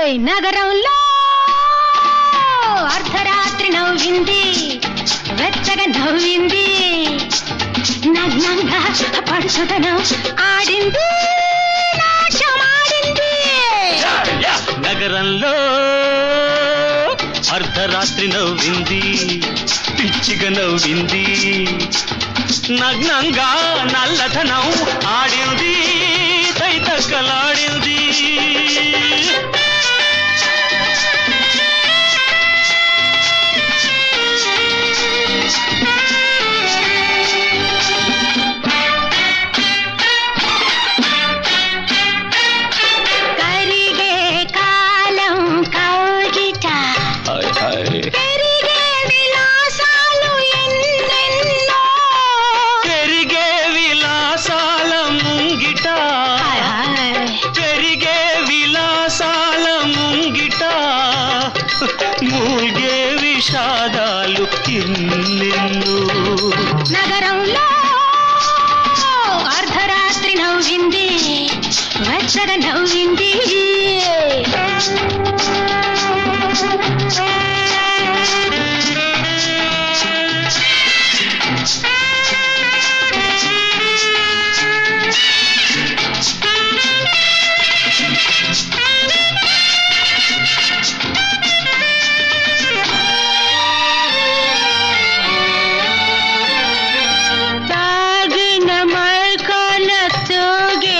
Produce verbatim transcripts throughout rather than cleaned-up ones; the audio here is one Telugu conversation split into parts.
నగరంలో అర్ధరాత్రి నవ్వింది, వెచ్చగా నవ్వింది, నగ్నంగా పడుచుదనం ఆడింది, నాట్యమాడింది. నగరంలో అర్ధరాత్రి నవ్వింది, పిచ్చిగా నవ్వింది, నగ్నంగా నల్లధనం ఆడింది, తైతక్కలాడింది. కరిగే కాలం కౌగిట, పెరిగే విలాసాలు ఎన్నెన్నో, పెరిగే విలాసాల ముంగిట, పెరిగే విలాసాల ముంగిట, మూగే విషాదాలు ఎన్నెన్నో. నగరంలో అర్ధరాత్రి నవ్వింది, వెచ్చగా నవ్వింది. తాగిన మైకాల తోగే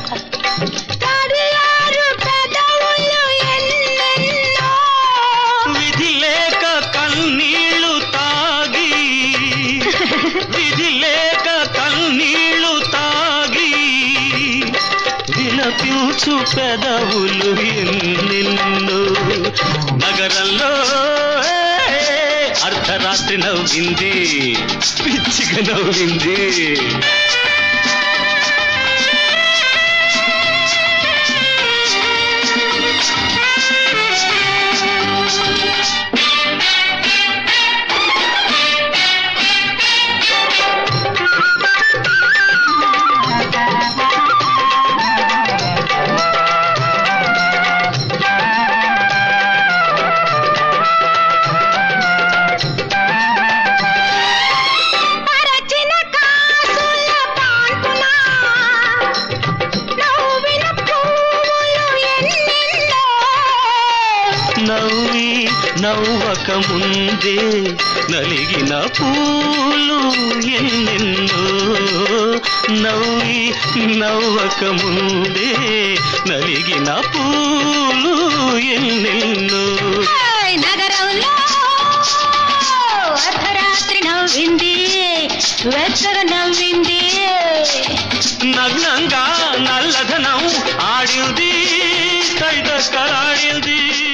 తడియారు పెదవులు ఎన్నెన్నో, విధి లేక కన్నీళ్లు తాగి, విధి లేక కన్నీళ్లు తాగి, విలపించు పెదవులు ఎన్నెన్నో. నగరంలో అర్ధరాత్రి నవ్వింది, పిచ్చిగా నవ్వింది. పరచిన కాసుల పాన్పున నవ్విన పువ్వులు ఎన్నెన్నో, నవ్వి నవ్వక ముందే నలిగిన పూలు ఎన్నెన్నో, నవ్వి నవ్వక ముందే నలిగిన పూలు ఎన్నెన్నో. నగరంలో అర్ధరాత్రి నవ్వింది, వెచ్చగా నవ్వింది, నగ్నంగా నల్లధనం ఆడింది, తైదక్కలాడింది.